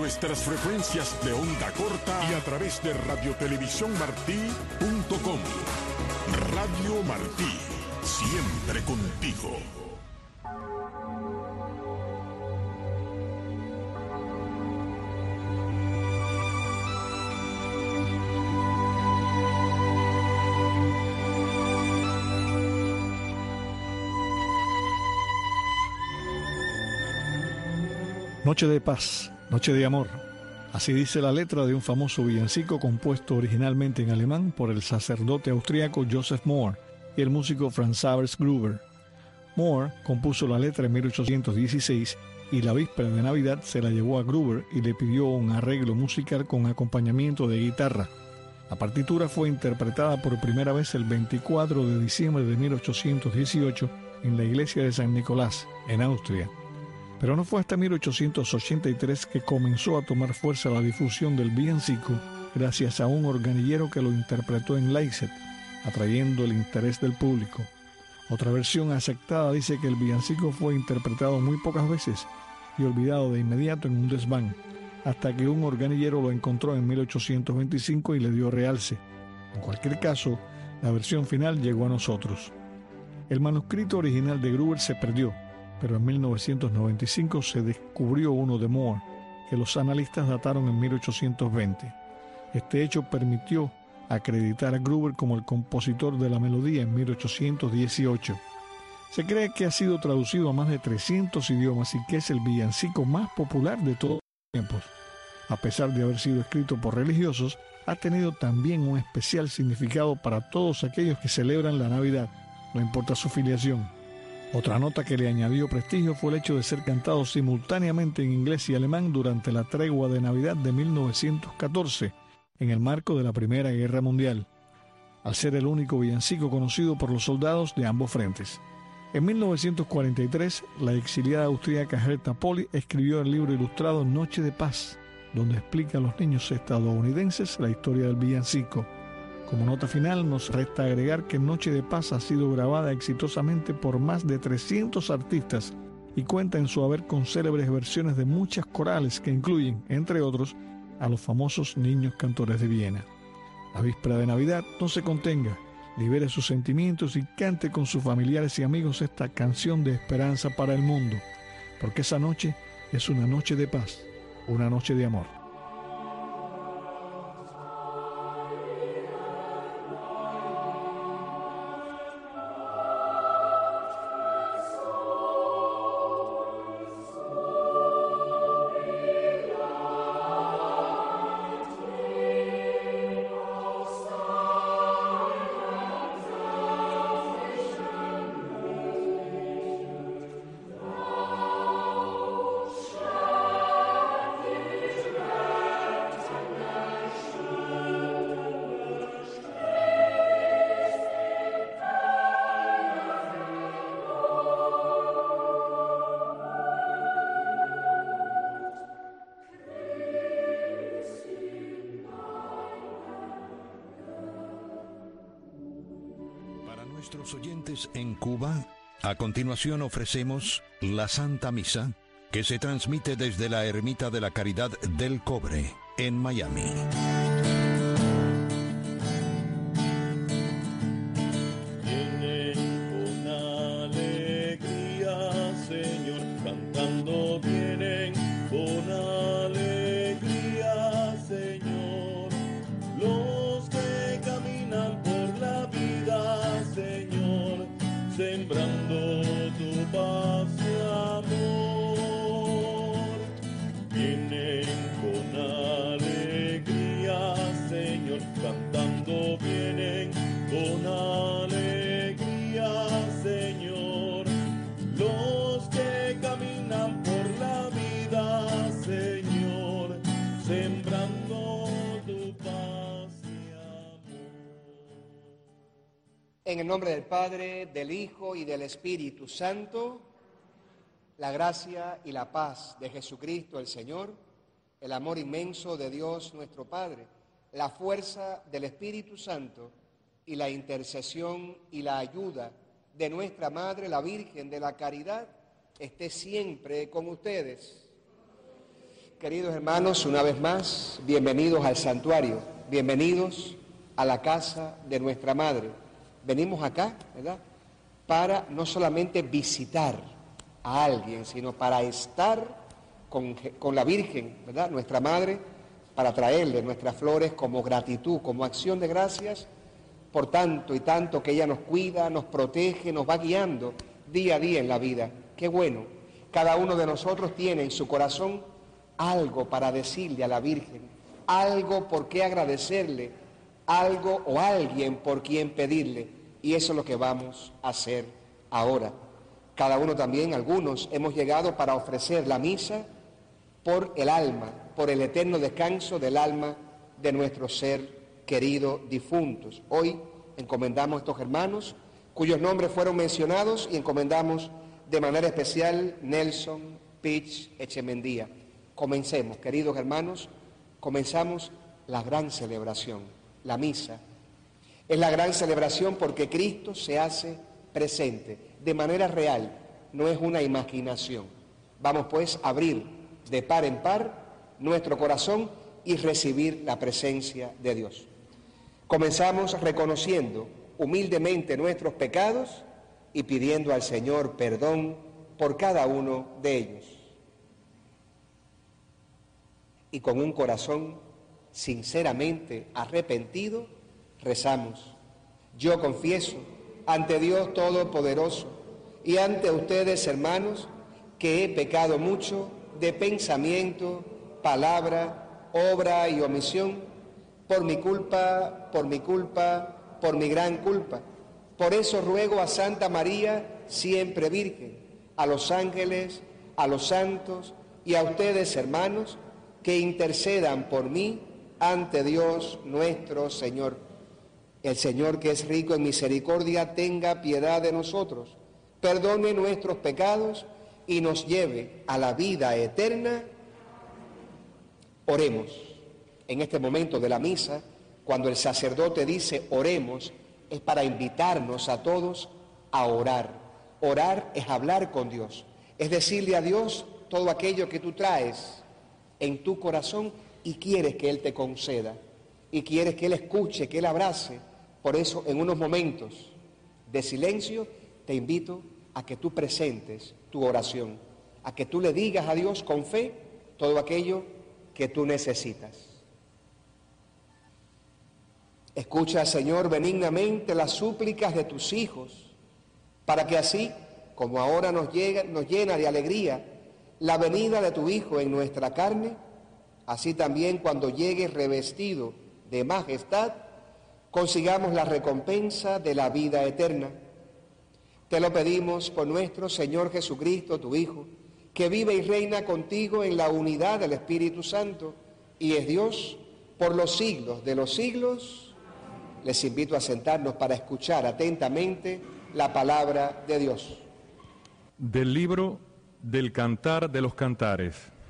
nuestras frecuencias de onda corta y a través de radiotelevisiónmartí.com. Radio Martí, siempre contigo. Noche de paz, noche de amor. Así dice la letra de un famoso villancico compuesto originalmente en alemán por el sacerdote austríaco Joseph Mohr y el músico Franz Xaver Gruber. Mohr compuso la letra en 1816 y la víspera de Navidad se la llevó a Gruber y le pidió un arreglo musical con acompañamiento de guitarra. La partitura fue interpretada por primera vez el 24 de diciembre de 1818 en la iglesia de San Nicolás, en Austria. Pero no fue hasta 1883 que comenzó a tomar fuerza la difusión del villancico gracias a un organillero que lo interpretó en Leipzig, atrayendo el interés del público. Otra versión aceptada dice que el villancico fue interpretado muy pocas veces y olvidado de inmediato en un desván, hasta que un organillero lo encontró en 1825 y le dio realce. En cualquier caso, la versión final llegó a nosotros. El manuscrito original de Gruber se perdió, pero en 1995 se descubrió uno de Mohr, que los analistas dataron en 1820. Este hecho permitió acreditar a Gruber como el compositor de la melodía en 1818. Se cree que ha sido traducido a más de 300 idiomas y que es el villancico más popular de todos los tiempos. A pesar de haber sido escrito por religiosos, ha tenido también un especial significado para todos aquellos que celebran la Navidad, no importa su filiación. Otra nota que le añadió prestigio fue el hecho de ser cantado simultáneamente en inglés y alemán durante la tregua de Navidad de 1914, en el marco de la Primera Guerra Mundial, al ser el único villancico conocido por los soldados de ambos frentes. En 1943, la exiliada austríaca Hertha Poli escribió el libro ilustrado Noche de Paz, donde explica a los niños estadounidenses la historia del villancico. Como nota final, nos resta agregar que Noche de Paz ha sido grabada exitosamente por más de 300 artistas y cuenta en su haber con célebres versiones de muchas corales que incluyen, entre otros, a los famosos Niños Cantores de Viena. La víspera de Navidad, no se contenga, libere sus sentimientos y cante con sus familiares y amigos esta canción de esperanza para el mundo, porque esa noche es una noche de paz, una noche de amor. Nuestros oyentes en Cuba, a continuación ofrecemos la Santa Misa, que se transmite desde la Ermita de la Caridad del Cobre, en Miami. En el nombre del Padre, del Hijo y del Espíritu Santo, la gracia y la paz de Jesucristo el Señor, el amor inmenso de Dios nuestro Padre, la fuerza del Espíritu Santo y la intercesión y la ayuda de nuestra Madre, la Virgen de la Caridad, esté siempre con ustedes. Queridos hermanos, una vez más, bienvenidos al santuario, bienvenidos a la casa de nuestra Madre. Venimos acá, ¿verdad?, para no solamente visitar a alguien, sino para estar con la Virgen, ¿verdad?, nuestra Madre, para traerle nuestras flores como gratitud, como acción de gracias por tanto y tanto que ella nos cuida, nos protege, nos va guiando día a día en la vida. Qué bueno, cada uno de nosotros tiene en su corazón algo para decirle a la Virgen, algo por qué agradecerle, algo o alguien por quien pedirle, y eso es lo que vamos a hacer ahora. Cada uno también, algunos, hemos llegado para ofrecer la misa por el alma, por el eterno descanso del alma de nuestro ser querido difuntos. Hoy encomendamos a estos hermanos cuyos nombres fueron mencionados y encomendamos de manera especial Nelson Pitch Echemendía. Comencemos, queridos hermanos, comenzamos la gran celebración, la misa. Es la gran celebración porque Cristo se hace presente de manera real, no es una imaginación. Vamos pues a abrir de par en par nuestro corazón y recibir la presencia de Dios. Comenzamos reconociendo humildemente nuestros pecados y pidiendo al Señor perdón por cada uno de ellos. Y con un corazón sinceramente arrepentido, rezamos. Yo confieso ante Dios Todopoderoso y ante ustedes, hermanos, que he pecado mucho de pensamiento, palabra, obra y omisión, por mi culpa, por mi gran culpa. Por eso ruego a Santa María, siempre Virgen, a los ángeles, a los santos y a ustedes, hermanos, que intercedan por mí ante Dios nuestro Señor. El Señor, que es rico en misericordia, tenga piedad de nosotros, perdone nuestros pecados y nos lleve a la vida eterna. Oremos. En este momento de la misa, cuando el sacerdote dice oremos, es para invitarnos a todos a orar. Orar es hablar con Dios, es decirle a Dios todo aquello que tú traes en tu corazón y quieres que Él te conceda, y quieres que Él escuche, que Él abrace. Por eso, en unos momentos de silencio, te invito a que tú presentes tu oración, a que tú le digas a Dios con fe todo aquello que tú necesitas. Escucha, Señor, benignamente las súplicas de tus hijos, para que así, como ahora nos llena de alegría la venida de tu Hijo en nuestra carne, así también cuando llegue revestido de majestad, consigamos la recompensa de la vida eterna. Te lo pedimos por nuestro Señor Jesucristo, tu Hijo, que vive y reina contigo en la unidad del Espíritu Santo, y es Dios por los siglos de los siglos. Les invito a sentarnos para escuchar atentamente la palabra de Dios. Del libro del Cantar de los Cantares.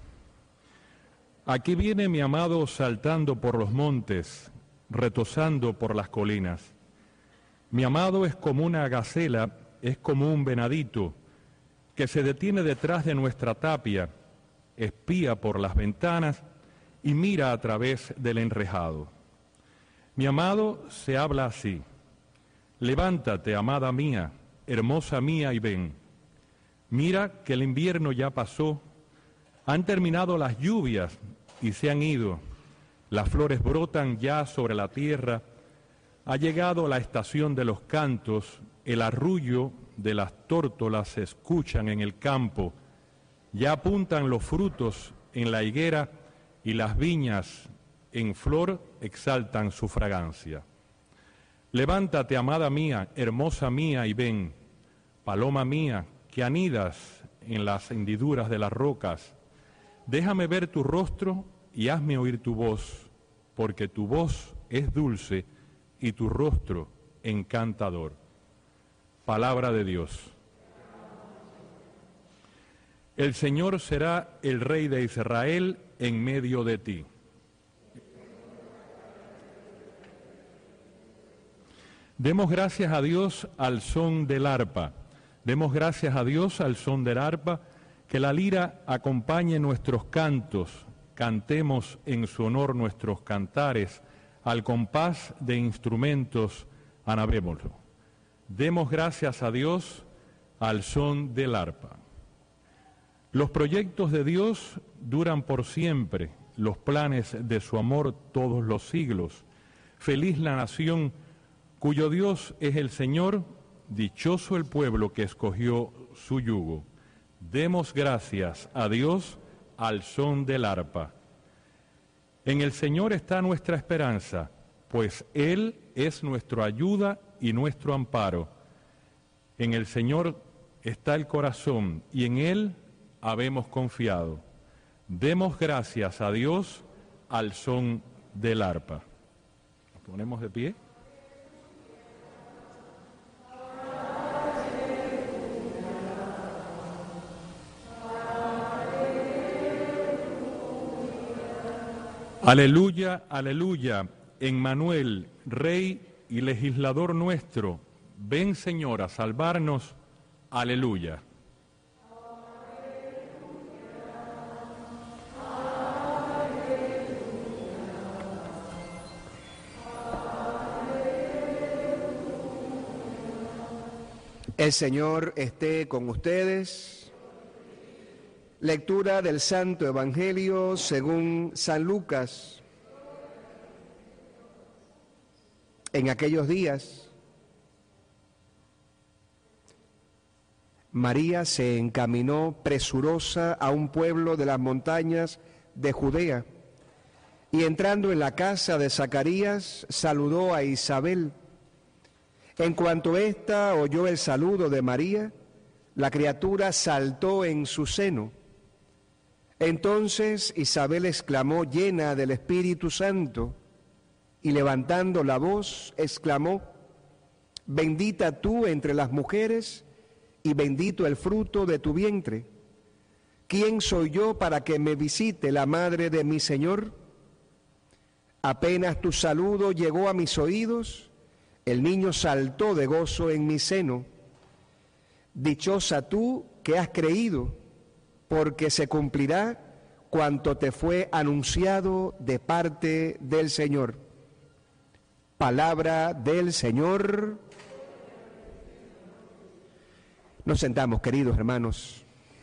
Aquí viene mi amado saltando por los montes, retozando por las colinas. Mi amado es como una gacela, es como un venadito, que se detiene detrás de nuestra tapia, espía por las ventanas y mira a través del enrejado. Mi amado se habla así: levántate, amada mía, hermosa mía, y ven. Mira que el invierno ya pasó, han terminado las lluvias y se han ido, las flores brotan ya sobre la tierra, ha llegado la estación de los cantos, el arrullo de las tórtolas se escuchan en el campo, ya apuntan los frutos en la higuera y las viñas en flor exaltan su fragancia. Levántate, amada mía, hermosa mía, y ven, paloma mía, que anidas en las hendiduras de las rocas. Déjame ver tu rostro y hazme oír tu voz, porque tu voz es dulce y tu rostro encantador. Palabra de Dios. El Señor será el Rey de Israel en medio de ti. Demos gracias a Dios al son del arpa. Demos gracias a Dios al son del arpa, que la lira acompañe nuestros cantos cantemos en su honor nuestros cantares, al compás de instrumentos alabémoslo. Demos gracias a Dios al son del arpa. Los proyectos de Dios duran por siempre, los planes de su amor todos los siglos. Feliz la nación cuyo Dios es el Señor, dichoso el pueblo que escogió su yugo. Demos gracias a Dios al son del arpa. En el Señor está nuestra esperanza, pues Él es nuestra ayuda y nuestro amparo. En el Señor está el corazón y en Él habemos confiado. Demos gracias a Dios al son del arpa. Nos ponemos de pie. Aleluya, aleluya, Emmanuel, Rey y legislador nuestro, ven Señor a salvarnos, aleluya. El Señor esté con ustedes. Lectura del Santo Evangelio según San Lucas. En aquellos días, María se encaminó presurosa a un pueblo de las montañas de Judea, y entrando en la casa de Zacarías, saludó a Isabel. En cuanto ésta oyó el saludo de María, la criatura saltó en su seno. Entonces Isabel exclamó llena del Espíritu Santo, y levantando la voz exclamó: bendita tú entre las mujeres, y bendito el fruto de tu vientre. ¿Quién soy yo para que me visite la madre de mi Señor? Apenas tu saludo llegó a mis oídos, el niño saltó de gozo en mi seno. Dichosa tú que has creído, porque se cumplirá cuanto te fue anunciado de parte del Señor. Palabra del Señor. Nos sentamos, queridos hermanos.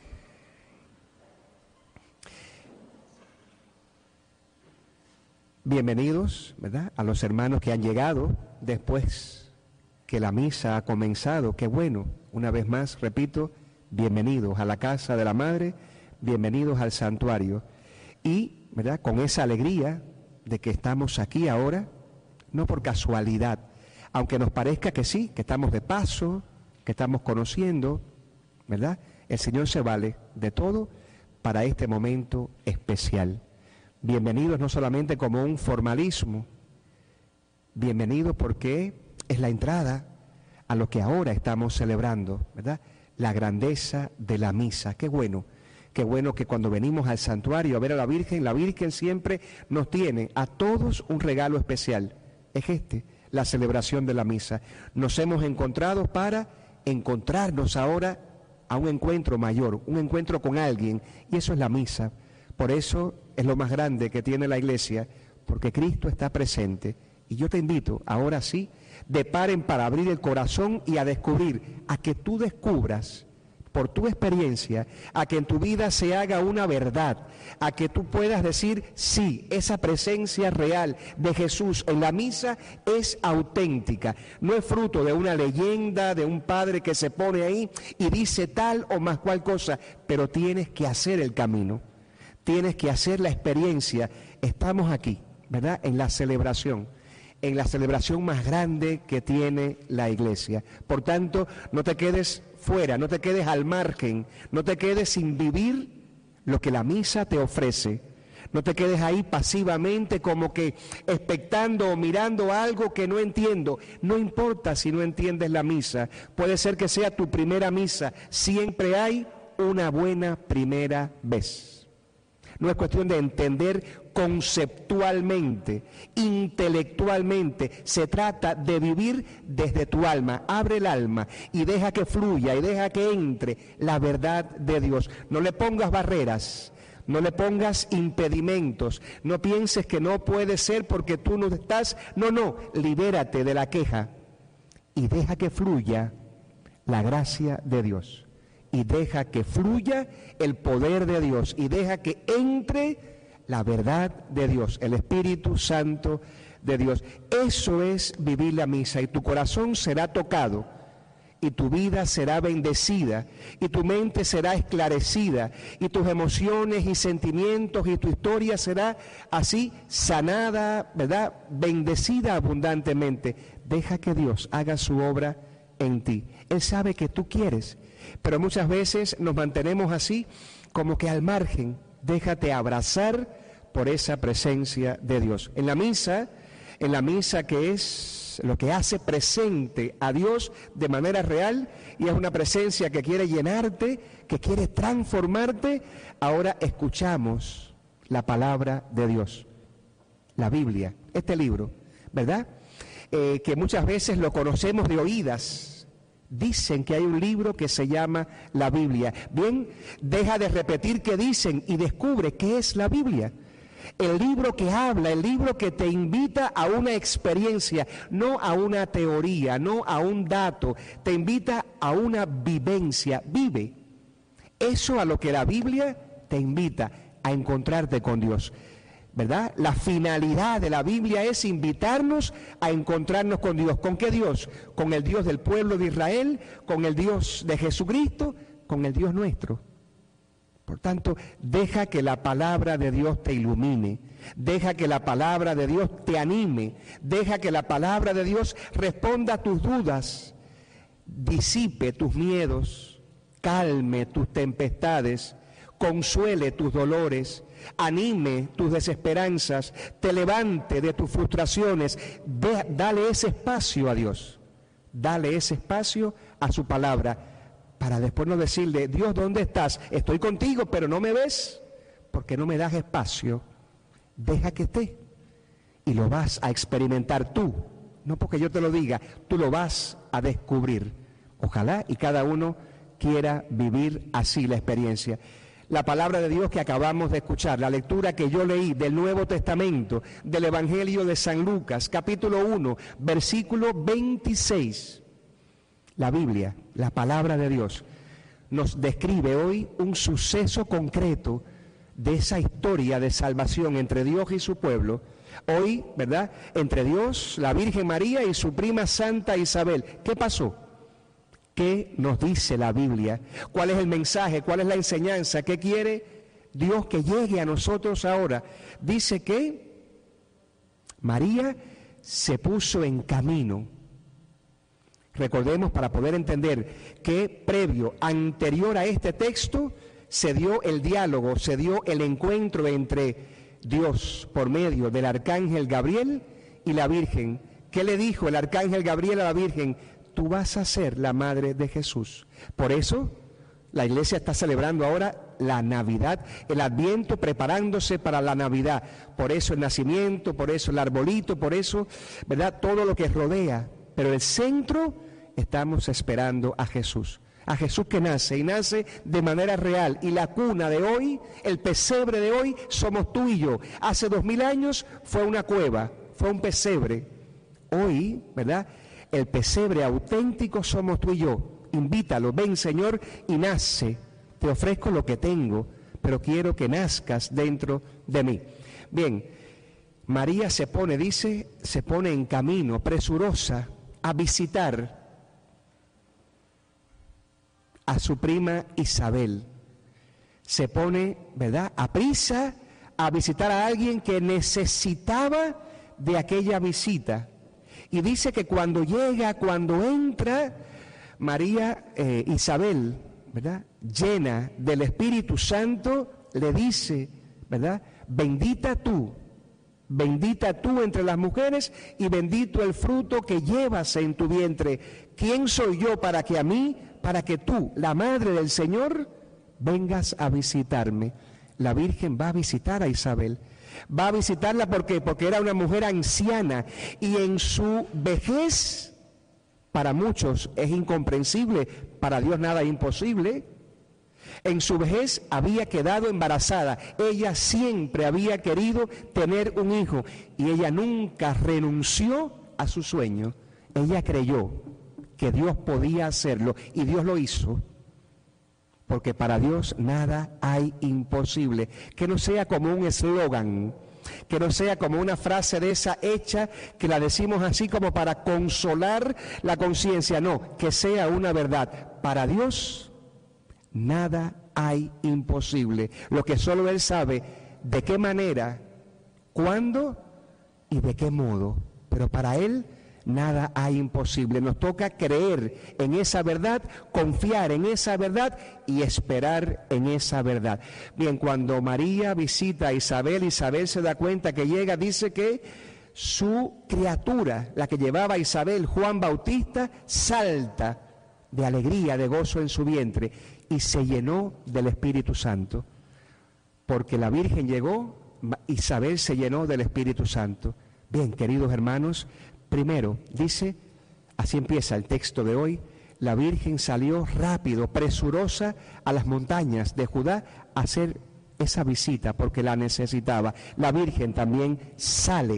Bienvenidos, ¿verdad?, a los hermanos que han llegado después que la misa ha comenzado. Qué bueno, una vez más, repito, bienvenidos a la casa de la Madre, bienvenidos al santuario. Y, ¿verdad?, con esa alegría de que estamos aquí ahora, no por casualidad, aunque nos parezca que sí, que estamos de paso, que estamos conociendo, ¿verdad? El Señor se vale de todo para este momento especial. Bienvenidos no solamente como un formalismo, bienvenidos porque es la entrada a lo que ahora estamos celebrando, ¿verdad? La grandeza de la misa. Qué bueno que cuando venimos al santuario a ver a la Virgen siempre nos tiene a todos un regalo especial. Es la celebración de la misa. Nos hemos encontrado para encontrarnos ahora a un encuentro mayor, un encuentro con alguien, y eso es la misa. Por eso es lo más grande que tiene la Iglesia, porque Cristo está presente. Y yo te invito, ahora sí, de par en par a abrir el corazón y a descubrir, a que tú descubras por tu experiencia, a que en tu vida se haga una verdad, a que tú puedas decir, sí, esa presencia real de Jesús en la misa es auténtica, no es fruto de una leyenda, de un padre que se pone ahí y dice tal o más cual cosa, pero tienes que hacer el camino, tienes que hacer la experiencia. Estamos aquí, ¿verdad?, en la celebración más grande que tiene la Iglesia. Por tanto, no te quedes fuera, no te quedes al margen, no te quedes sin vivir lo que la misa te ofrece. No te quedes ahí pasivamente como que expectando o mirando algo que no entiendo. No importa si no entiendes la misa, puede ser que sea tu primera misa, siempre hay una buena primera vez. No es cuestión de entender conceptualmente, intelectualmente, se trata de vivir desde tu alma. Abre el alma y deja que fluya y deja que entre la verdad de Dios. No le pongas barreras, No le pongas impedimentos. No pienses que no puede ser porque tú no estás. No, libérate de la queja y deja que fluya la gracia de Dios. Y deja que fluya el poder de Dios. Y deja que entre la verdad de Dios, el Espíritu Santo de Dios. Eso es vivir la misa, y tu corazón será tocado, y tu vida será bendecida, y tu mente será esclarecida, y tus emociones y sentimientos y tu historia será así sanada, ¿verdad? Bendecida abundantemente. Deja que Dios haga su obra en ti. Él sabe que tú quieres, pero muchas veces nos mantenemos así como que al margen. Déjate abrazar por esa presencia de Dios. En la misa que es lo que hace presente a Dios de manera real, y es una presencia que quiere llenarte, que quiere transformarte. Ahora escuchamos la palabra de Dios, la Biblia, este libro, ¿verdad? Que muchas veces lo conocemos de oídas. Dicen que hay un libro que se llama la Biblia. Bien, deja de repetir qué dicen y descubre qué es la Biblia. El libro que habla, el libro que te invita a una experiencia, no a una teoría, no a un dato, te invita a una vivencia. Vive. Eso a lo que la Biblia te invita, a encontrarte con Dios, ¿verdad? La finalidad de la Biblia es invitarnos a encontrarnos con Dios. ¿Con qué Dios? Con el Dios del pueblo de Israel, con el Dios de Jesucristo, con el Dios nuestro. Por tanto, deja que la palabra de Dios te ilumine, deja que la palabra de Dios te anime, deja que la palabra de Dios responda a tus dudas, disipe tus miedos, calme tus tempestades, consuele tus dolores, anime tus desesperanzas, te levante de tus frustraciones. Dale ese espacio a Dios, dale ese espacio a su palabra, para después no decirle: Dios, ¿dónde estás? Estoy contigo, pero no me ves, porque no me das espacio. Deja que esté, y lo vas a experimentar tú, no porque yo te lo diga, tú lo vas a descubrir. Ojalá y cada uno quiera vivir así la experiencia. La palabra de Dios que acabamos de escuchar, la lectura que yo leí del Nuevo Testamento, del Evangelio de San Lucas, capítulo 1, versículo 26. La Biblia, la palabra de Dios, nos describe hoy un suceso concreto de esa historia de salvación entre Dios y su pueblo. Hoy, ¿verdad?, entre Dios, la Virgen María y su prima Santa Isabel. ¿Qué pasó? ¿Qué nos dice la Biblia? ¿Cuál es el mensaje? ¿Cuál es la enseñanza? ¿Qué quiere Dios que llegue a nosotros ahora? Dice que María se puso en camino. Recordemos, para poder entender, que previo, anterior a este texto, se dio el diálogo, se dio el encuentro entre Dios por medio del arcángel Gabriel y la Virgen. ¿Qué le dijo el arcángel Gabriel a la Virgen? Tú vas a ser la madre de Jesús. Por eso la iglesia está celebrando ahora la Navidad, el Adviento, preparándose para la Navidad. Por eso el nacimiento, por eso el arbolito, por eso, ¿verdad?, todo lo que rodea. Pero el centro, estamos esperando a Jesús que nace, y nace de manera real. Y la cuna de hoy, el pesebre de hoy, somos tú y yo. Hace 2000 años fue una cueva, fue un pesebre. Hoy, ¿verdad?, el pesebre auténtico somos tú y yo. Invítalo: ven, Señor, y nace. Te ofrezco lo que tengo, pero quiero que nazcas dentro de mí. Bien, María se pone en camino, presurosa, a visitar a su prima Isabel. Se pone, ¿verdad?, a prisa a visitar a alguien que necesitaba de aquella visita. Y dice que cuando llega, cuando entra, María, Isabel, ¿verdad?, llena del Espíritu Santo, le dice, ¿verdad?, bendita tú entre las mujeres, y bendito el fruto que llevas en tu vientre. ¿Quién soy yo para que tú, la madre del Señor, vengas a visitarme? La Virgen va a visitar a Isabel. Va a visitarla porque era una mujer anciana, y en su vejez, para muchos es incomprensible, para Dios nada es imposible. En su vejez había quedado embarazada. Ella siempre había querido tener un hijo y ella nunca renunció a su sueño. Ella creyó que Dios podía hacerlo y Dios lo hizo. Porque para Dios nada hay imposible. Que no sea como un eslogan, que no sea como una frase de esa hecha que la decimos así como para consolar la conciencia. No, que sea una verdad. Para Dios nada hay imposible. Lo que solo Él sabe de qué manera, cuándo y de qué modo. Pero para Él nada hay imposible. Nos toca creer en esa verdad, confiar en esa verdad y esperar en esa verdad. Bien, cuando María visita a Isabel, Isabel se da cuenta que llega, dice que su criatura, la que llevaba a Isabel, Juan Bautista, salta de alegría, de gozo en su vientre y se llenó del Espíritu Santo. Porque la Virgen llegó, Isabel se llenó del Espíritu Santo. Bien, queridos hermanos, primero, dice, así empieza el texto de hoy, la Virgen salió rápido, presurosa a las montañas de Judá a hacer esa visita porque la necesitaba. La Virgen también sale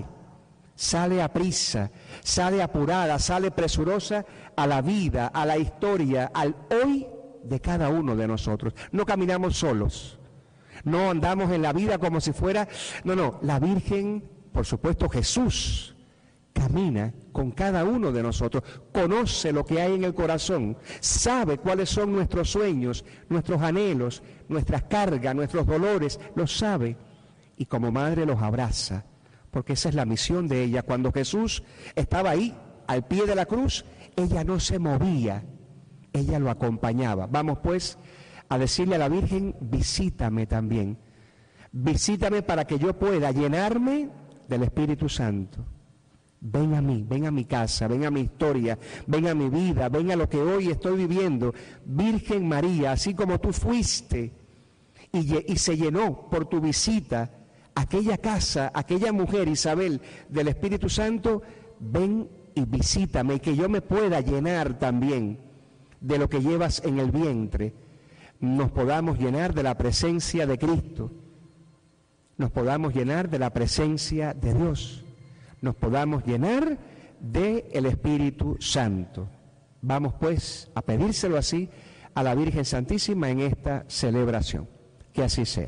aprisa, sale apurada, sale presurosa a la vida, a la historia, al hoy de cada uno de nosotros. No caminamos solos, no andamos en la vida como si fuera, no, la Virgen, por supuesto Jesús, camina con cada uno de nosotros, conoce lo que hay en el corazón, sabe cuáles son nuestros sueños, nuestros anhelos, nuestras cargas, nuestros dolores, los sabe y como madre los abraza, porque esa es la misión de ella. Cuando Jesús estaba ahí, al pie de la cruz, ella no se movía, ella lo acompañaba. Vamos pues a decirle a la Virgen, visítame también, visítame para que yo pueda llenarme del Espíritu Santo. Ven a mí, ven a mi casa, ven a mi historia, ven a mi vida, ven a lo que hoy estoy viviendo. Virgen María, así como tú fuiste y se llenó por tu visita aquella casa, aquella mujer Isabel del Espíritu Santo, ven y visítame y que yo me pueda llenar también de lo que llevas en el vientre. Nos podamos llenar de la presencia de Cristo, nos podamos llenar de la presencia de Dios, nos podamos llenar del Espíritu Santo. Vamos pues a pedírselo así a la Virgen Santísima en esta celebración. Que así sea.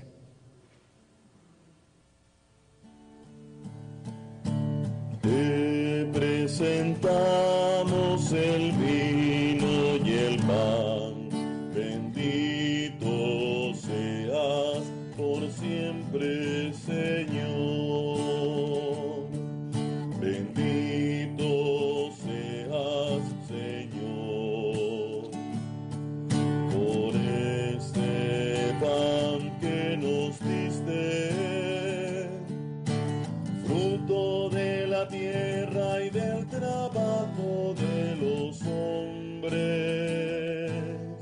Te presentamos el vino y el pan, bendito seas por siempre, Señor. Bendito seas, Señor, por este pan que nos diste, fruto de la tierra y del trabajo de los hombres.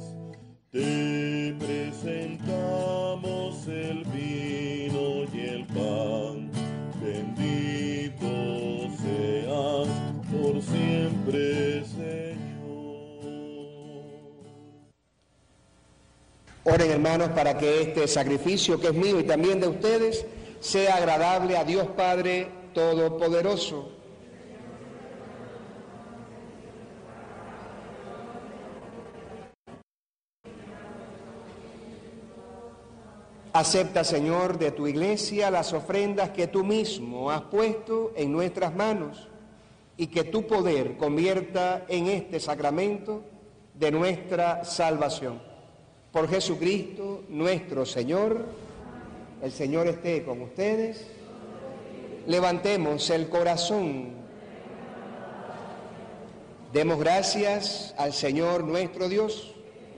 Te presentamos el vino y el pan, bendito seas por siempre, Señor. Oren, hermanos, para que este sacrificio que es mío y también de ustedes sea agradable a Dios Padre Todopoderoso. Acepta, Señor, de tu iglesia las ofrendas que tú mismo has puesto en nuestras manos y que tu poder convierta en este sacramento de nuestra salvación. Por Jesucristo nuestro Señor. El Señor esté con ustedes. Levantemos el corazón. Demos gracias al Señor nuestro Dios.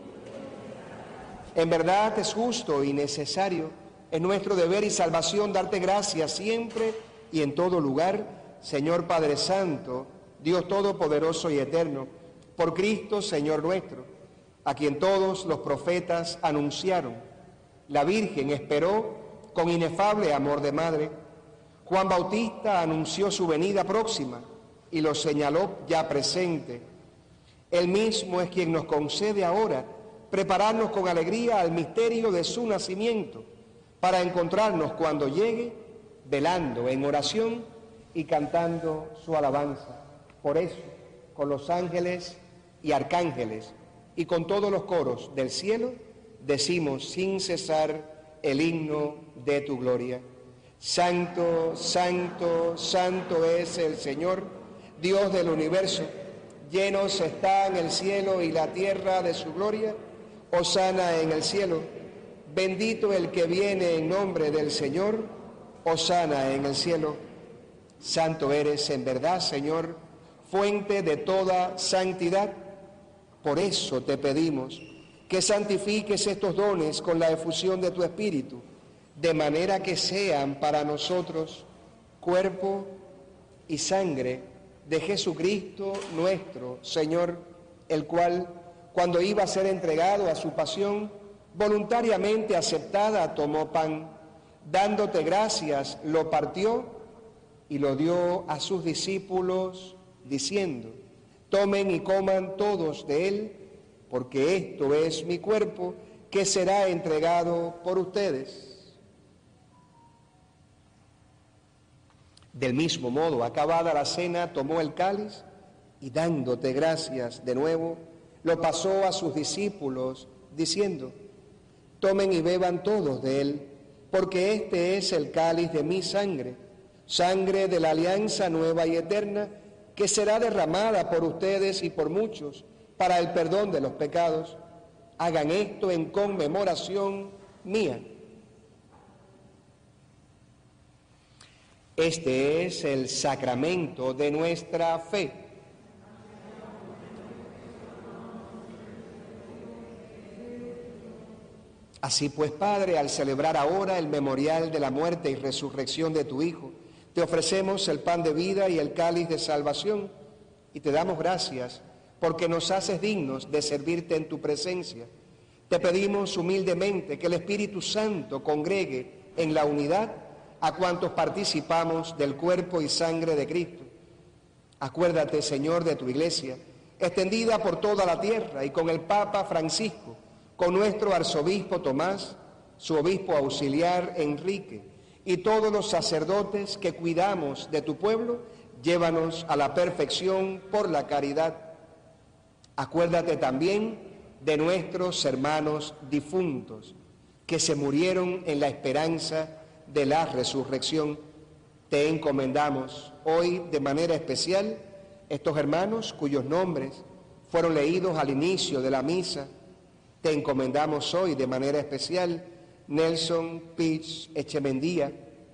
En verdad es justo y necesario, es nuestro deber y salvación darte gracias siempre y en todo lugar, Señor Padre Santo, Dios Todopoderoso y Eterno, por Cristo, Señor nuestro, a quien todos los profetas anunciaron. La Virgen esperó con inefable amor de madre. Juan Bautista anunció su venida próxima y lo señaló ya presente. Él mismo es quien nos concede ahora prepararnos con alegría al misterio de su nacimiento, para encontrarnos cuando llegue, velando en oración y cantando su alabanza. Por eso, con los ángeles y arcángeles y con todos los coros del cielo, decimos sin cesar el himno de tu gloria. Santo, santo, santo es el Señor, Dios del universo. Llenos están el cielo y la tierra de su gloria. Hosana en el cielo. Bendito el que viene en nombre del Señor. Hosana en el cielo. Santo eres en verdad, Señor, fuente de toda santidad. Por eso te pedimos que santifiques estos dones con la efusión de tu Espíritu, de manera que sean para nosotros cuerpo y sangre de Jesucristo nuestro Señor, el cual, cuando iba a ser entregado a su pasión, voluntariamente aceptada, tomó pan, dándote gracias, lo partió y lo dio a sus discípulos, diciendo: tomen y coman todos de él, porque esto es mi cuerpo, que será entregado por ustedes. Del mismo modo, acabada la cena, tomó el cáliz y, dándote gracias de nuevo, lo pasó a sus discípulos, diciendo: tomen y beban todos de él, porque este es el cáliz de mi sangre, sangre de la alianza nueva y eterna, que será derramada por ustedes y por muchos para el perdón de los pecados. Hagan esto en conmemoración mía. Este es el sacramento de nuestra fe. Así pues, Padre, al celebrar ahora el memorial de la muerte y resurrección de tu Hijo, te ofrecemos el pan de vida y el cáliz de salvación, y te damos gracias porque nos haces dignos de servirte en tu presencia. Te pedimos humildemente que el Espíritu Santo congregue en la unidad a cuantos participamos del cuerpo y sangre de Cristo. Acuérdate, Señor, de tu Iglesia, extendida por toda la tierra, y con el Papa Francisco, con nuestro arzobispo Tomás, su obispo auxiliar Enrique, y todos los sacerdotes que cuidamos de tu pueblo, llévanos a la perfección por la caridad. Acuérdate también de nuestros hermanos difuntos, que se murieron en la esperanza de la resurrección. Te encomendamos hoy de manera especial estos hermanos cuyos nombres fueron leídos al inicio de la misa. Te encomendamos hoy de manera especial Nelson Pitch Echemendía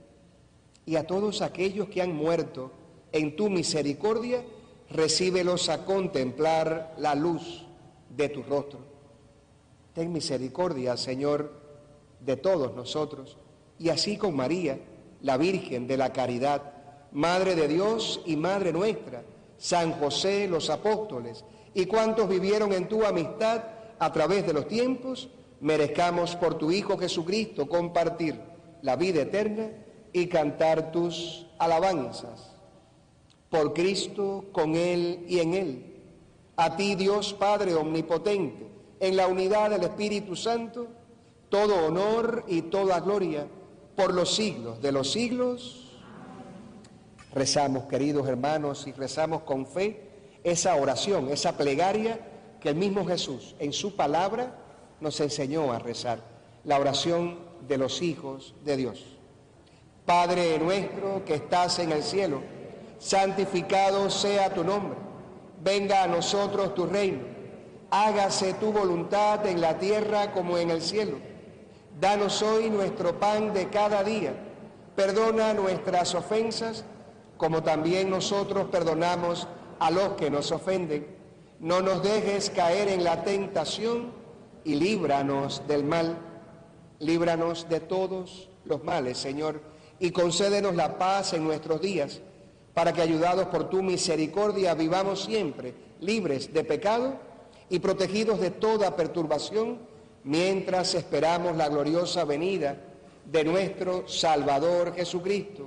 y a todos aquellos que han muerto en tu misericordia. Recíbelos a contemplar la luz de tu rostro. Ten misericordia, Señor, de todos nosotros, y así con María, la Virgen de la Caridad, Madre de Dios y Madre nuestra, San José, los apóstoles, y cuantos vivieron en tu amistad a través de los tiempos, merezcamos por tu Hijo Jesucristo compartir la vida eterna y cantar tus alabanzas. Por Cristo, con Él y en Él, a ti, Dios Padre omnipotente, en la unidad del Espíritu Santo, todo honor y toda gloria por los siglos de los siglos. Rezamos, queridos hermanos, y rezamos con fe esa oración, esa plegaria que el mismo Jesús en su palabra nos enseñó a rezar, la oración de los hijos de Dios. Padre nuestro que estás en el cielo, santificado sea tu nombre, venga a nosotros tu reino, hágase tu voluntad en la tierra como en el cielo. Danos hoy nuestro pan de cada día, perdona nuestras ofensas, como también nosotros perdonamos a los que nos ofenden. No nos dejes caer en la tentación y líbranos del mal. Líbranos de todos los males, Señor, y concédenos la paz en nuestros días, para que, ayudados por tu misericordia, vivamos siempre libres de pecado y protegidos de toda perturbación, mientras esperamos la gloriosa venida de nuestro Salvador Jesucristo.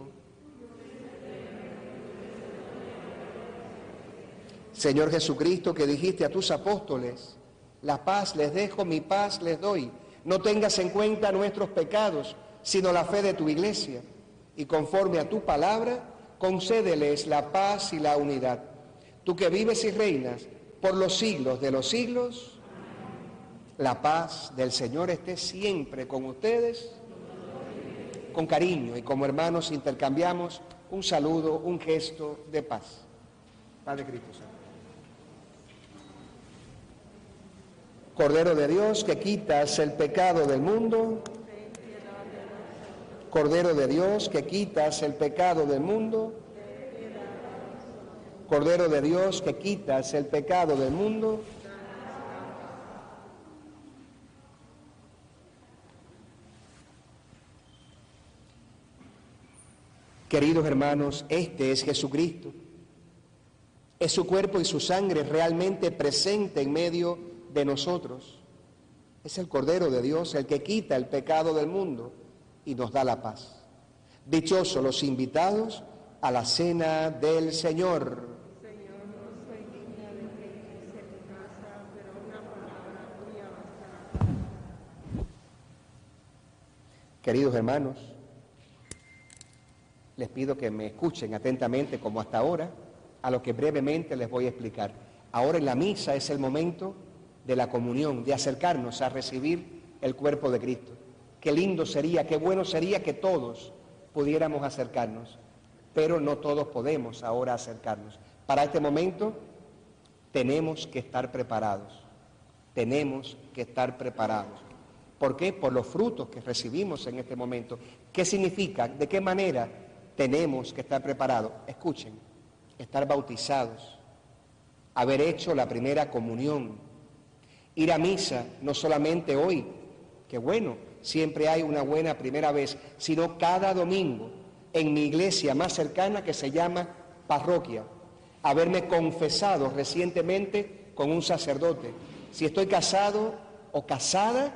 Señor Jesucristo, que dijiste a tus apóstoles: La paz les dejo, mi paz les doy. No tengas en cuenta nuestros pecados, sino la fe de tu iglesia. Y conforme a tu palabra, concédeles la paz y la unidad. Tú que vives y reinas por los siglos de los siglos, la paz del Señor esté siempre con ustedes. Con cariño y como hermanos intercambiamos un saludo, un gesto de paz. Padre Cristo Santo. Cordero de Dios, que quitas el pecado del mundo. Cordero de Dios, que quitas el pecado del mundo. Cordero de Dios, que quitas el pecado del mundo. Queridos hermanos, este es Jesucristo. Es su cuerpo y su sangre realmente presente en medio de nosotros. Es el Cordero de Dios el que quita el pecado del mundo y nos da la paz. Dichosos los invitados a la cena del Señor. Señor, no soy digna de que entres en mi casa, pero una palabra tuya bastará. Queridos hermanos, les pido que me escuchen atentamente como hasta ahora, a lo que brevemente les voy a explicar. Ahora en la misa es el momento de la comunión, de acercarnos a recibir el cuerpo de Cristo. Qué lindo sería, qué bueno sería que todos pudiéramos acercarnos, pero no todos podemos ahora acercarnos. Para este momento tenemos que estar preparados, tenemos que estar preparados. ¿Por qué? Por los frutos que recibimos en este momento. ¿Qué significa? ¿De qué manera tenemos que estar preparados? Escuchen, estar bautizados, haber hecho la primera comunión, ir a misa, no solamente hoy, que bueno, siempre hay una buena primera vez, sino cada domingo en mi iglesia más cercana que se llama parroquia, haberme confesado recientemente con un sacerdote. Si estoy casado o casada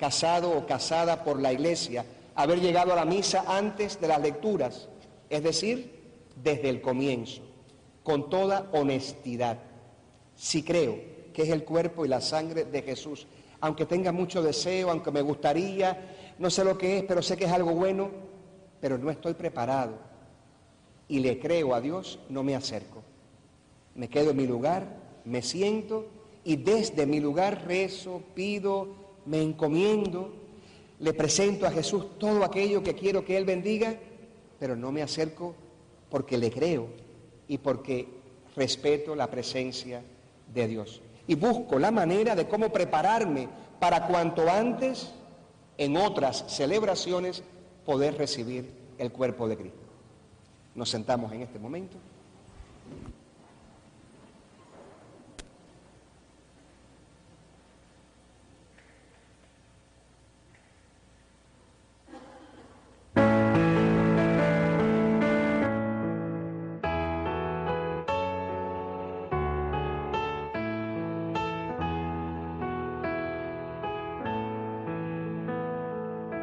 por la iglesia, haber llegado a la misa antes de las lecturas, es decir, desde el comienzo, con toda honestidad. Si creo que es el cuerpo y la sangre de Jesús, aunque tenga mucho deseo, aunque me gustaría, no sé lo que es, pero sé que es algo bueno, pero no estoy preparado y le creo a Dios, no me acerco. Me quedo en mi lugar, me siento y desde mi lugar rezo, pido, me encomiendo, le presento a Jesús todo aquello que quiero que Él bendiga, pero no me acerco porque le creo y porque respeto la presencia de Dios. Y busco la manera de cómo prepararme para cuanto antes, en otras celebraciones, poder recibir el cuerpo de Cristo. Nos sentamos en este momento.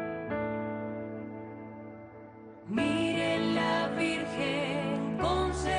Miren la Virgen con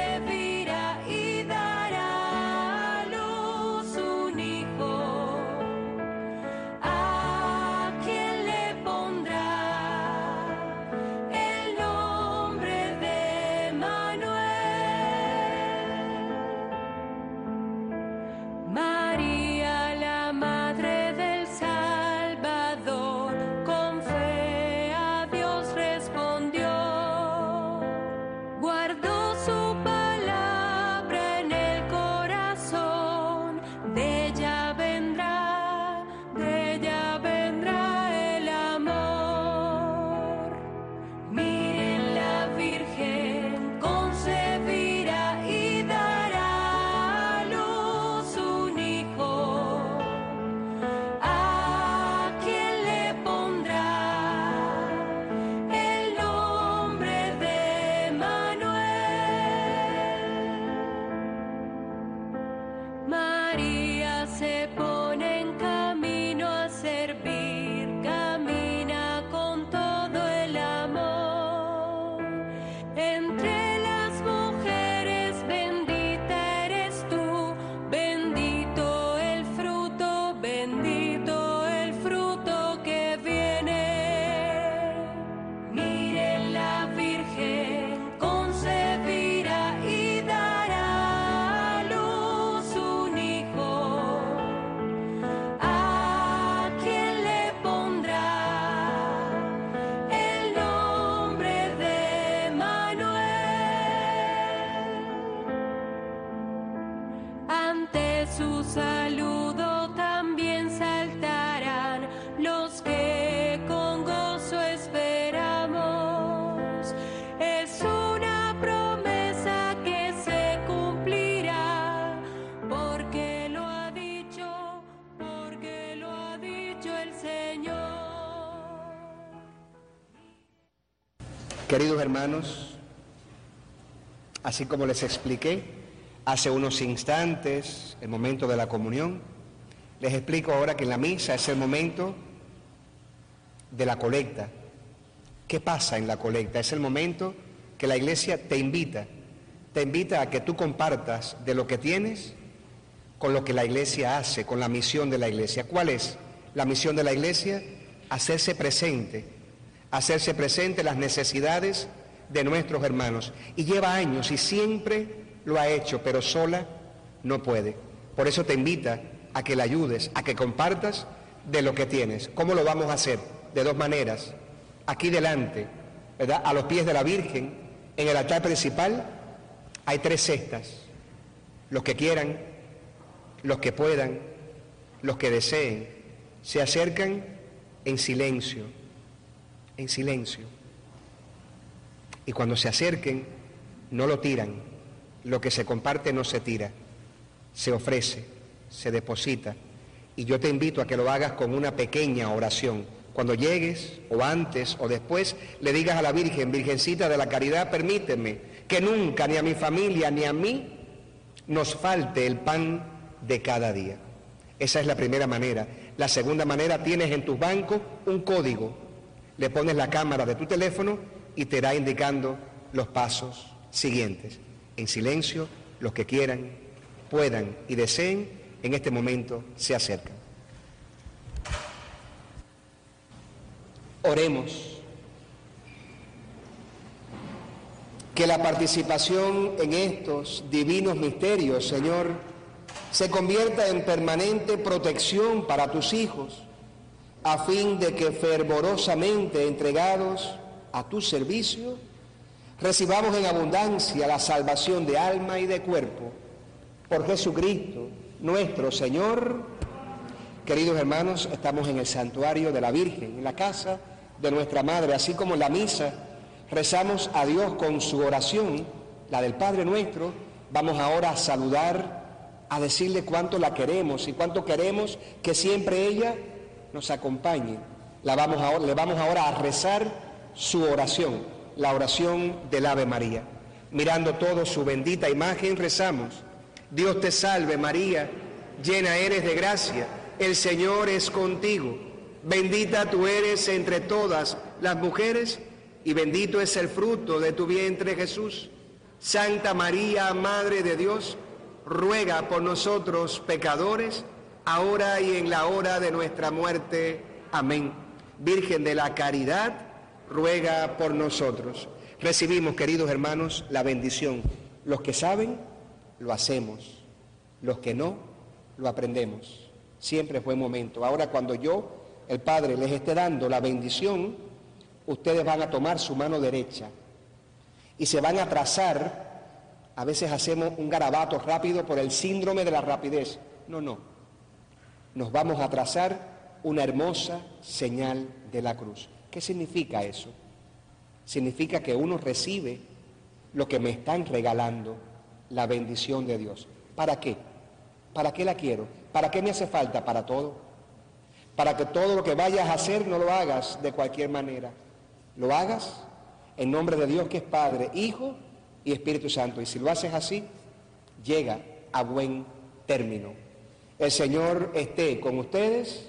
su saludo también saltarán los que con gozo esperamos. Es una promesa que se cumplirá, porque lo ha dicho el Señor. Queridos hermanos, así como les expliqué hace unos instantes, el momento de la comunión, les explico ahora que en la misa es el momento de la colecta. ¿Qué pasa en la colecta? Es el momento que la iglesia te invita a que tú compartas de lo que tienes con lo que la iglesia hace, con la misión de la iglesia. ¿Cuál es la misión de la iglesia? Hacerse presente las necesidades de nuestros hermanos. Y lleva años y siempre lo ha hecho, pero sola no puede. Por eso te invita a que la ayudes, a que compartas de lo que tienes. ¿Cómo lo vamos a hacer? De dos maneras. Aquí delante, ¿verdad?, a los pies de la Virgen, en el altar principal, hay 3 cestas. Los que quieran, los que puedan, los que deseen, se acercan en silencio, y cuando se acerquen, no lo tiran. Lo que se comparte no se tira, se ofrece, se deposita. Y yo te invito a que lo hagas con una pequeña oración. Cuando llegues, o antes, o después, le digas a la Virgen: Virgencita de la Caridad, permíteme que nunca, ni a mi familia, ni a mí, nos falte el pan de cada día. Esa es la primera manera. La segunda manera, tienes en tus bancos un código. Le pones la cámara de tu teléfono y te irá indicando los pasos siguientes. En silencio, los que quieran, puedan y deseen, en este momento se acercan. Oremos. Que la participación en estos divinos misterios, Señor, se convierta en permanente protección para tus hijos, a fin de que fervorosamente entregados a tu servicio, recibamos en abundancia la salvación de alma y de cuerpo. Por Jesucristo, nuestro Señor. Queridos hermanos, estamos en el santuario de la Virgen, en la casa de nuestra Madre. Así como en la misa rezamos a Dios con su oración, la del Padre Nuestro, vamos ahora a saludar, a decirle cuánto la queremos y cuánto queremos que siempre ella nos acompañe. Le vamos ahora a rezar su oración, la oración del Ave María. Mirando todo su bendita imagen, rezamos: Dios te salve María, llena eres de gracia, el Señor es contigo, bendita tú eres entre todas las mujeres, y bendito es el fruto de tu vientre Jesús. Santa María, Madre de Dios, ruega por nosotros pecadores, ahora y en la hora de nuestra muerte. Amén. Virgen de la Caridad, ruega por nosotros. Recibimos, queridos hermanos, la bendición. Los que saben, lo hacemos. Los que no, lo aprendemos. Siempre es buen momento. Ahora, cuando yo, el Padre, les esté dando la bendición, ustedes van a tomar su mano derecha y se van a trazar. A veces hacemos un garabato rápido por el síndrome de la rapidez. No. Nos vamos a trazar una hermosa señal de la cruz. ¿Qué significa eso? Significa que uno recibe lo que me están regalando, la bendición de Dios. ¿Para qué? ¿Para qué la quiero? ¿Para qué me hace falta? Para todo. Para que todo lo que vayas a hacer no lo hagas de cualquier manera. Lo hagas en nombre de Dios, que es Padre, Hijo y Espíritu Santo. Y si lo haces así, llega a buen término. El Señor esté con ustedes,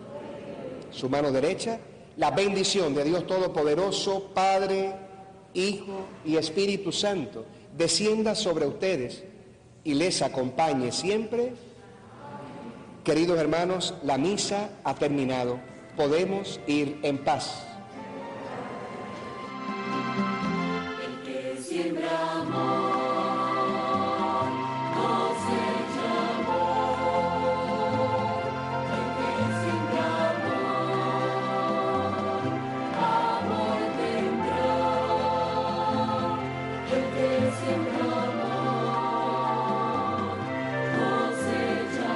su mano derecha. La bendición de Dios Todopoderoso, Padre, Hijo y Espíritu Santo, descienda sobre ustedes y les acompañe siempre. Queridos hermanos, la misa ha terminado. Podemos ir en paz. El que siembra amor cosecha amor. El que siembra amor tendrá. El que siembra amor cosecha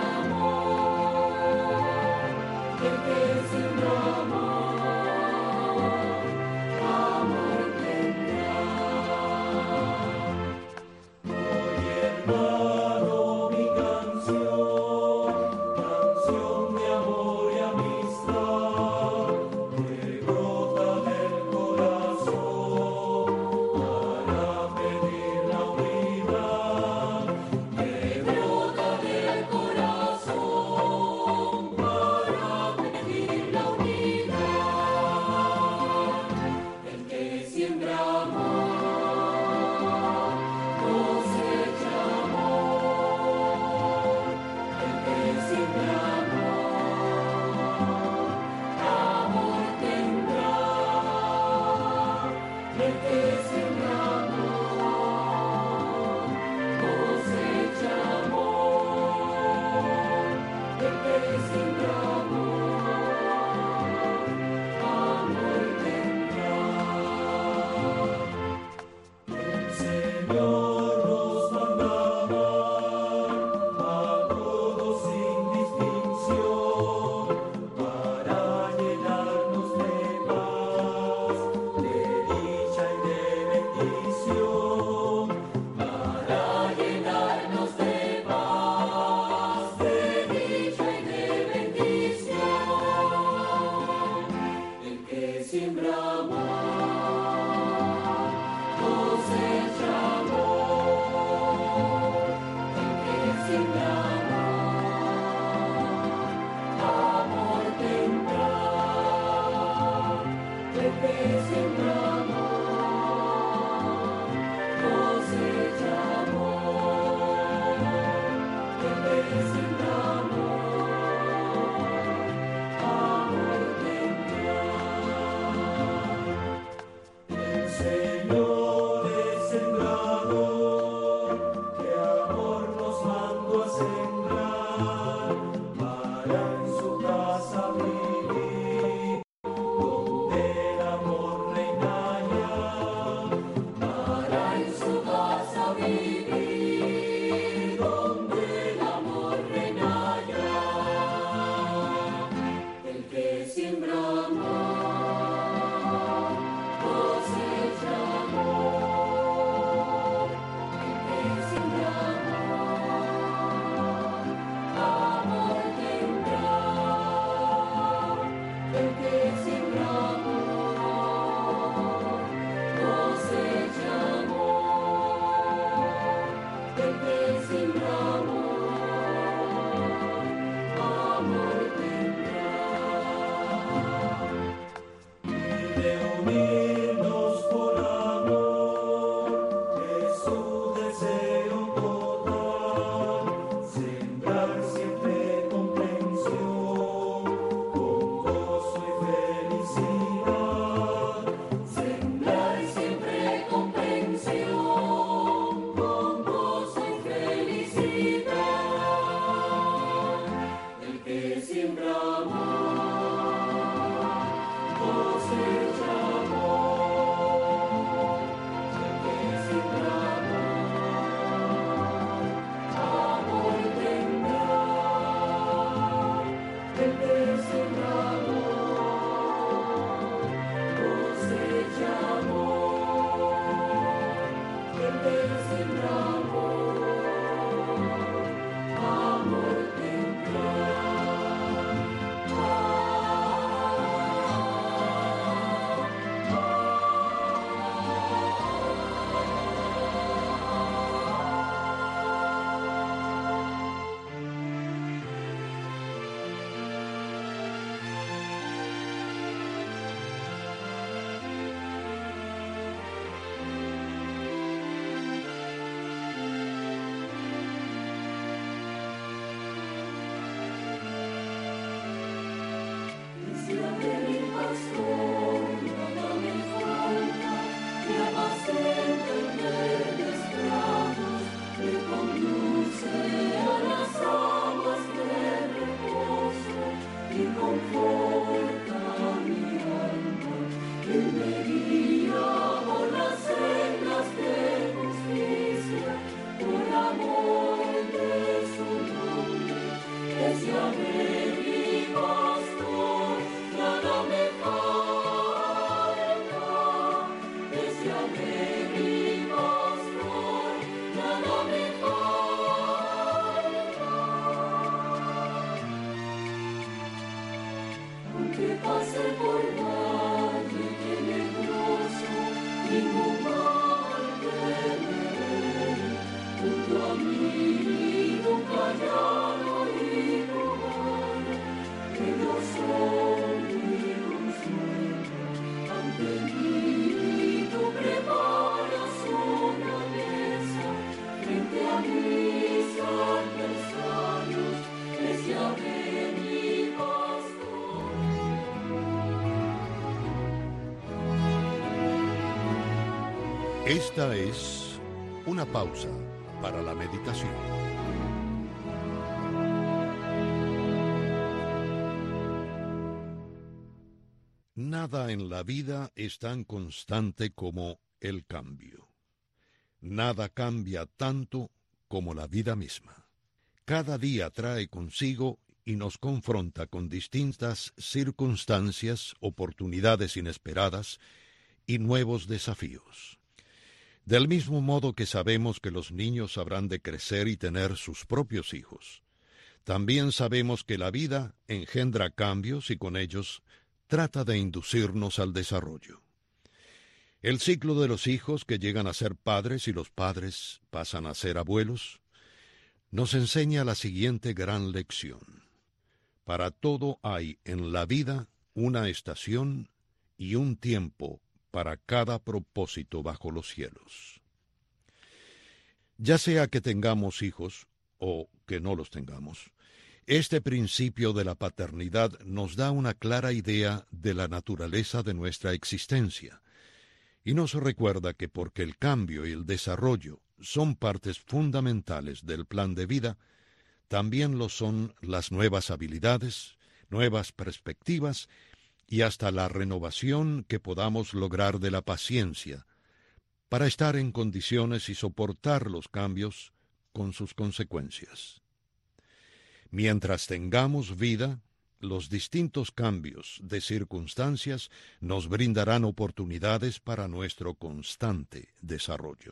vivir donde el amor renaya. El que siembra amor cosecha amor. El que siembra amor tendrá. El que siembra amor cosecha amor. El que siembra amor tendrá. De unirnos por amor, es su deseo total, sembrar siempre comprensión, con gozo y felicidad. Sembrar siempre comprensión, con gozo y felicidad. El que siembra amor cosecha amor. El que siembra amor tendrá. El que siembra cosecha amor. El que siembra amor tendrá. Desea de mi pastor, nada me falta, me apacenta en verdes prados, me conduce a las aguas de reposo y conforta mi alma. Él me guía por las sendas de justicia, por amor de su nombre. Desea de mi pastor, nada me falta. Desea de mi pastor, nada me falta. Aunque pase por valle tenebroso, ningún mal temeré. Junto a mí un callado y probaré, ellos son mi consuelo. Ante mí tú preparas una mesa frente a mis adversarios. Desea de mi pastor. Esta es una pausa para la meditación. Nada en la vida es tan constante como el cambio. Nada cambia tanto como la vida misma. Cada día trae consigo y nos confronta con distintas circunstancias, oportunidades inesperadas y nuevos desafíos. Del mismo modo que sabemos que los niños habrán de crecer y tener sus propios hijos, también sabemos que la vida engendra cambios y con ellos trata de inducirnos al desarrollo. El ciclo de los hijos que llegan a ser padres y los padres pasan a ser abuelos, nos enseña la siguiente gran lección. Para todo hay en la vida una estación y un tiempo para cada propósito bajo los cielos. Ya sea que tengamos hijos o que no los tengamos, este principio de la paternidad nos da una clara idea de la naturaleza de nuestra existencia y nos recuerda que porque el cambio y el desarrollo son partes fundamentales del plan de vida, también lo son las nuevas habilidades, nuevas perspectivas y hasta la renovación que podamos lograr de la paciencia, para estar en condiciones y soportar los cambios con sus consecuencias. Mientras tengamos vida, los distintos cambios de circunstancias nos brindarán oportunidades para nuestro constante desarrollo.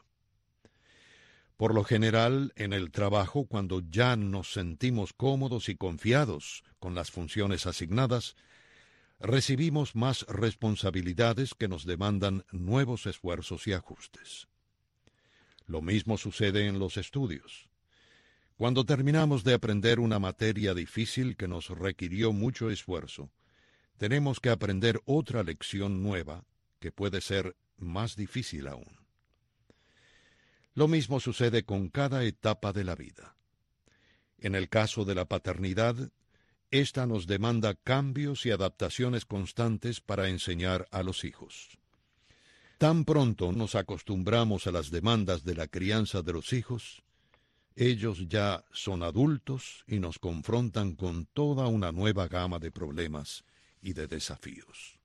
Por lo general, en el trabajo, cuando ya nos sentimos cómodos y confiados con las funciones asignadas, recibimos más responsabilidades que nos demandan nuevos esfuerzos y ajustes. Lo mismo sucede en los estudios. Cuando terminamos de aprender una materia difícil que nos requirió mucho esfuerzo, tenemos que aprender otra lección nueva que puede ser más difícil aún. Lo mismo sucede con cada etapa de la vida. En el caso de la paternidad, esta nos demanda cambios y adaptaciones constantes para enseñar a los hijos. Tan pronto nos acostumbramos a las demandas de la crianza de los hijos, ellos ya son adultos y nos confrontan con toda una nueva gama de problemas y de desafíos.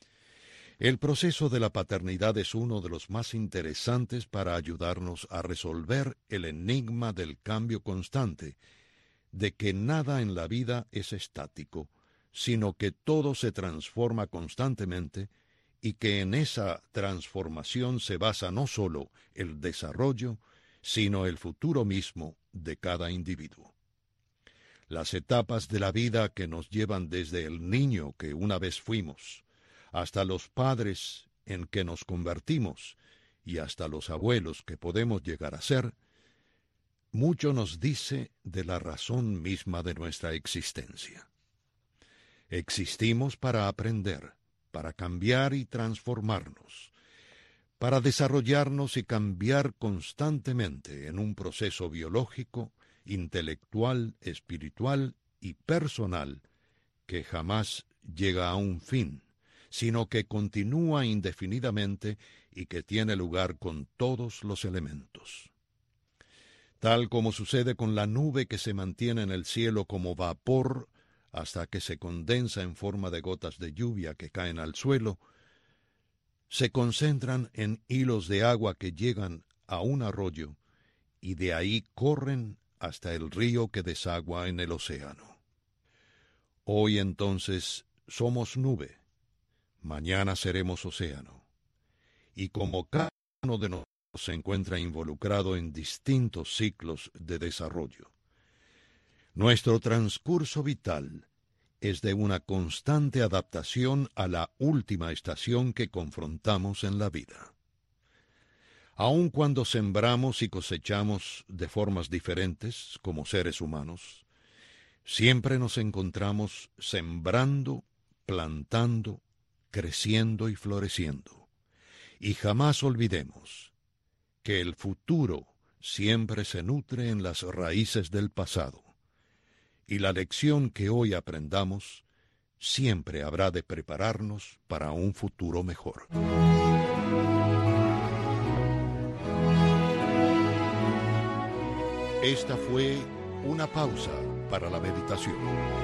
El proceso de la paternidad es uno de los más interesantes para ayudarnos a resolver el enigma del cambio constante, de que nada en la vida es estático, sino que todo se transforma constantemente y que en esa transformación se basa no solo el desarrollo, sino el futuro mismo de cada individuo. Las etapas de la vida que nos llevan desde el niño que una vez fuimos, hasta los padres en que nos convertimos y hasta los abuelos que podemos llegar a ser, mucho nos dice de la razón misma de nuestra existencia. Existimos para aprender, para cambiar y transformarnos, para desarrollarnos y cambiar constantemente en un proceso biológico, intelectual, espiritual y personal que jamás llega a un fin, sino que continúa indefinidamente y que tiene lugar con todos los elementos. Tal como sucede con la nube que se mantiene en el cielo como vapor hasta que se condensa en forma de gotas de lluvia que caen al suelo, se concentran en hilos de agua que llegan a un arroyo y de ahí corren hasta el río que desagua en el océano. Hoy entonces somos nube, mañana seremos océano, y como cada uno de nosotros se encuentra involucrado en distintos ciclos de desarrollo, nuestro transcurso vital es de una constante adaptación a la última estación que confrontamos en la vida. Aun cuando sembramos y cosechamos de formas diferentes como seres humanos, siempre nos encontramos sembrando, plantando, creciendo y floreciendo. Y jamás olvidemos que el futuro siempre se nutre en las raíces del pasado, y la lección que hoy aprendamos siempre habrá de prepararnos para un futuro mejor. Esta fue una pausa para la meditación.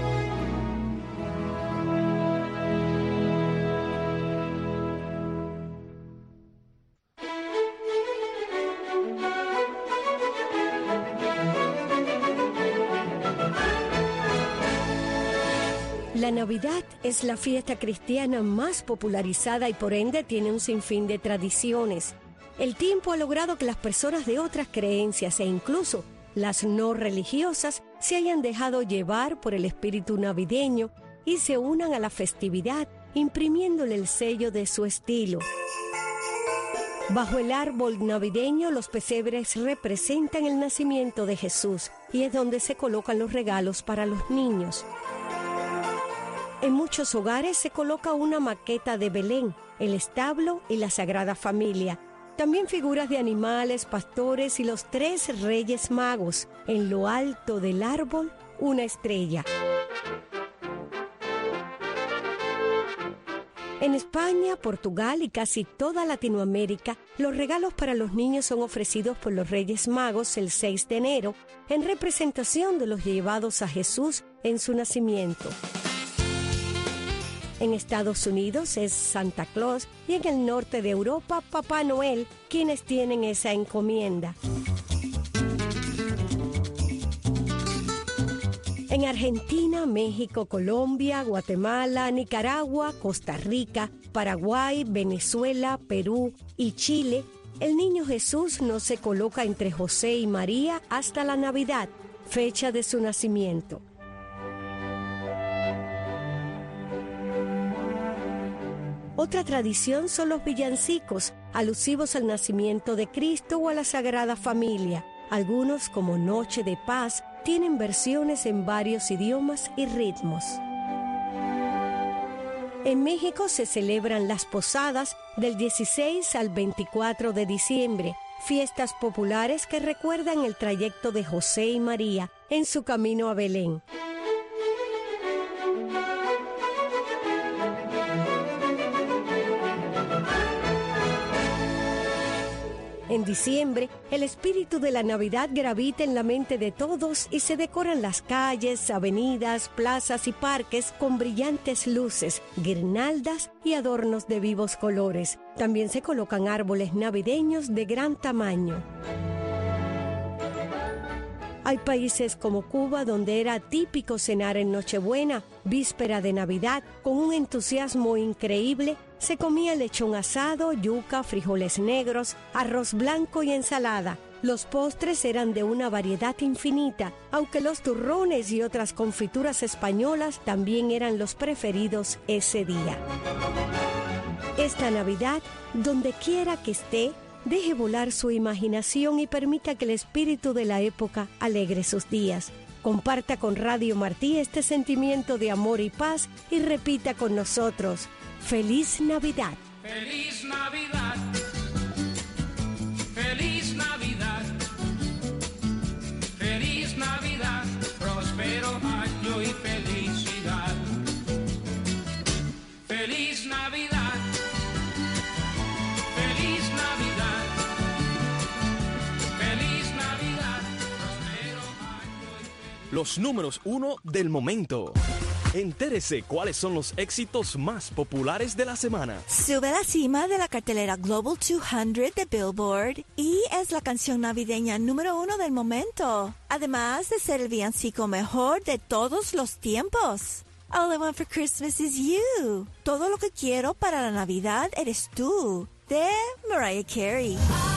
La Navidad es la fiesta cristiana más popularizada y por ende tiene un sinfín de tradiciones. El tiempo ha logrado que las personas de otras creencias e incluso las no religiosas se hayan dejado llevar por el espíritu navideño y se unan a la festividad imprimiéndole el sello de su estilo. Bajo el árbol navideño, los pesebres representan el nacimiento de Jesús y es donde se colocan los regalos para los niños. En muchos hogares se coloca una maqueta de Belén, el establo y la Sagrada Familia. También figuras de animales, pastores y los 3 Reyes Magos. En lo alto del árbol, una estrella. En España, Portugal y casi toda Latinoamérica, los regalos para los niños son ofrecidos por los Reyes Magos el 6 de enero, en representación de los llevados a Jesús en su nacimiento. En Estados Unidos es Santa Claus y en el norte de Europa Papá Noel quienes tienen esa encomienda. En Argentina, México, Colombia, Guatemala, Nicaragua, Costa Rica, Paraguay, Venezuela, Perú y Chile, el niño Jesús no se coloca entre José y María hasta la Navidad, fecha de su nacimiento. Otra tradición son los villancicos, alusivos al nacimiento de Cristo o a la Sagrada Familia. Algunos, como Noche de Paz, tienen versiones en varios idiomas y ritmos. En México se celebran las posadas del 16 al 24 de diciembre, fiestas populares que recuerdan el trayecto de José y María en su camino a Belén. En diciembre, el espíritu de la Navidad gravita en la mente de todos y se decoran las calles, avenidas, plazas y parques con brillantes luces, guirnaldas y adornos de vivos colores. También se colocan árboles navideños de gran tamaño. Hay países como Cuba donde era típico cenar en Nochebuena, víspera de Navidad, con un entusiasmo increíble. Se comía lechón asado, yuca, frijoles negros, arroz blanco y ensalada. Los postres eran de una variedad infinita, aunque los turrones y otras confituras españolas también eran los preferidos ese día. Esta Navidad, donde quiera que esté, deje volar su imaginación y permita que el espíritu de la época alegre sus días. Comparta con Radio Martí este sentimiento de amor y paz y repita con nosotros: ¡Feliz Navidad! ¡Feliz Navidad! ¡Feliz Navidad! ¡Feliz Navidad! ¡Próspero año y felicidad! ¡Feliz Navidad! ¡Feliz Navidad! ¡Feliz Navidad! ¡Próspero año y felicidad! Los números 1 del momento. Entérese cuáles son los éxitos más populares de la semana. Sube a la cima de la cartelera Global 200 de Billboard y es la canción navideña número 1 del momento. Además de ser el villancico mejor de todos los tiempos. All I Want for Christmas is You. Todo lo que quiero para la Navidad eres tú. De Mariah Carey.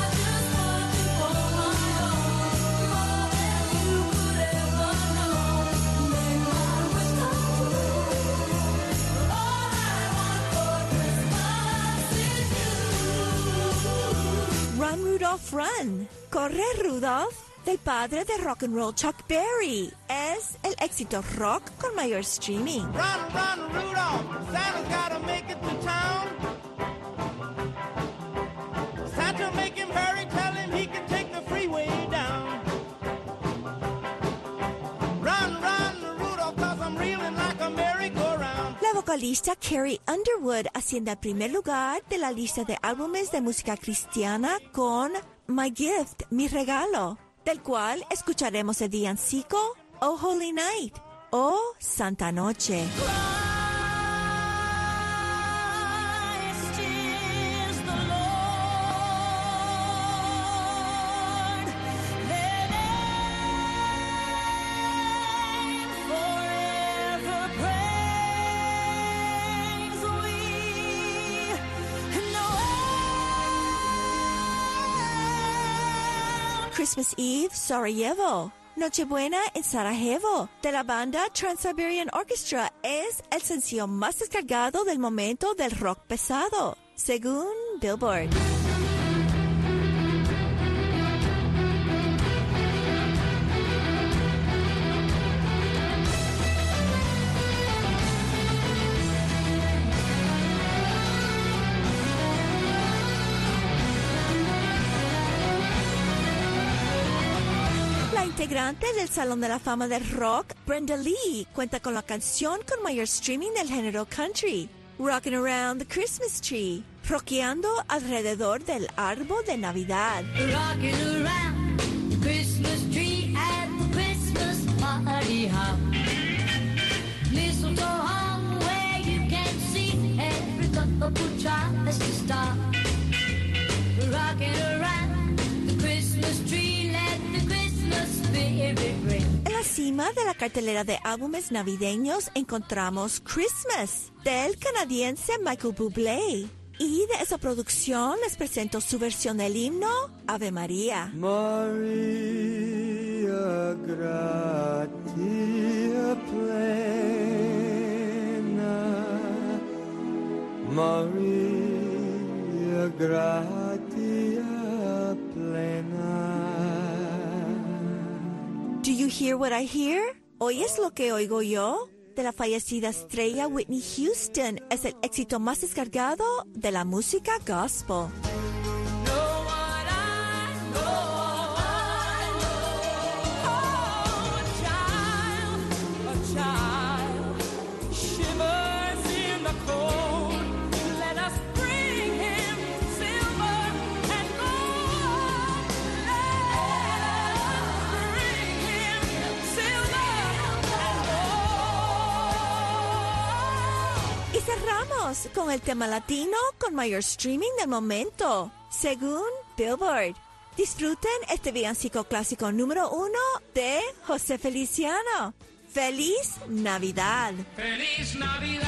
Run, Rudolph, Run. Corre, Rudolph, del padre de rock and roll Chuck Berry. Es el éxito rock con mayor streaming. Run, run, Rudolph, Santa's gotta make it to town. Santa, make him hurry, tell him he can take the freeway down. Run, run, Rudolph, 'cause I'm reeling like a merry-go-round. La vocalista Carrie Underwood asciende al primer lugar de la lista de álbumes de música cristiana con My Gift, Mi Regalo, del cual escucharemos el villancico Oh Holy Night o Santa Noche. Christmas Eve, Sarajevo. Nochebuena en Sarajevo, de la banda Trans-Siberian Orchestra, es el sencillo más descargado del momento del rock pesado, según Billboard. Integrante del Salón de la Fama del Rock, Brenda Lee, cuenta con la canción con mayor streaming del género country, Rockin' Around the Christmas Tree, rockeando alrededor del árbol de Navidad. Rockin' around the Christmas tree at the Christmas party hop. Mistletoe hung where you can see encima de la cartelera de álbumes navideños encontramos Christmas, del canadiense Michael Bublé. Y de esa producción les presento su versión del himno Ave María. Maria gratia plena, Maria gratia plena. Do you hear what I hear? ¿Oyes lo que oigo yo? De la fallecida estrella Whitney Houston es el éxito más descargado de la música gospel. Cerramos con el tema latino con mayor streaming del momento, según Billboard. Disfruten este villancico clásico número 1 de José Feliciano. ¡Feliz Navidad! ¡Feliz Navidad!